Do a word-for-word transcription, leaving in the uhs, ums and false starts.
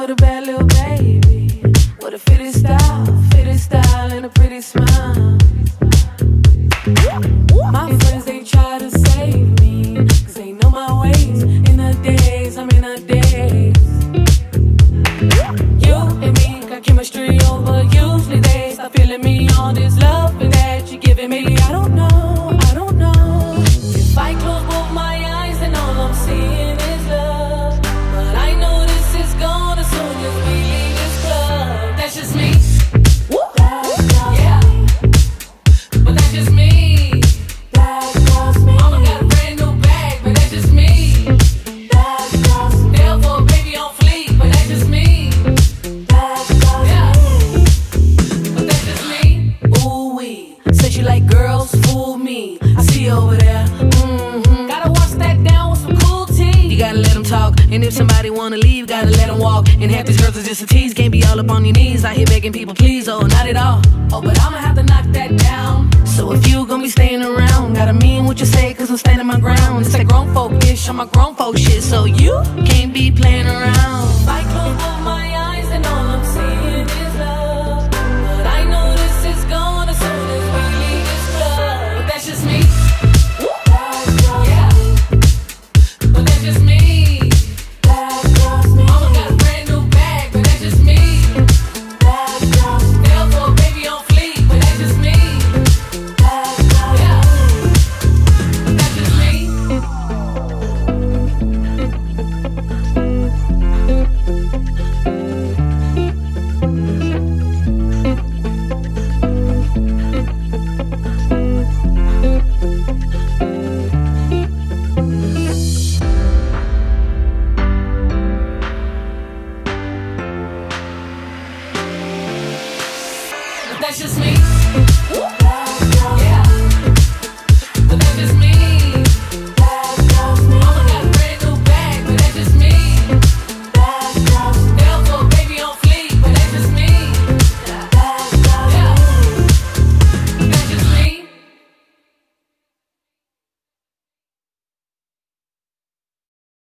with a bad little baby, with a fitted style, fitted style and a pretty smile. My friends, they try to save me, cause they know my ways. In the days, I'm in the days. You and me got chemistry over usually they stop feeling me. All this love that you're giving me, I don't know, I don't know. If I close both my eyes, then all I'm seeing is love. But I know this is gone as soon as we leave this club. That's just me. Yeah, but that's just me. Mama got a brand new bag, but that's just me. Therefore, baby on fleek, but that's just me. Yeah, but that's just me. Ooh wee, say she like girls, fool me. I see you over there. Mm-hmm. Gotta wash that down with some cool tea. You gotta let them talk, and if somebody wanna leave, gotta let them walk. And half these girls are just a tease, can't be all up on your knees. I hear begging people, please, oh, not at all. Oh, but I'ma have to knock that down. So if you gon' be staying around, gotta mean what you say, cause I'm standing my ground. It's that grown folk-ish on my grown folk shit, so you can't be playing around. If I close both my eyes, then all I'm seeing is love. But I know this is gone as soon as we leave this club. But that's just me. Yeah, but that's just me. Mama got a brand new bag, but that's just me. Therefore, baby on fleek, but that's just me. That's just me. Yeah, but that's just me.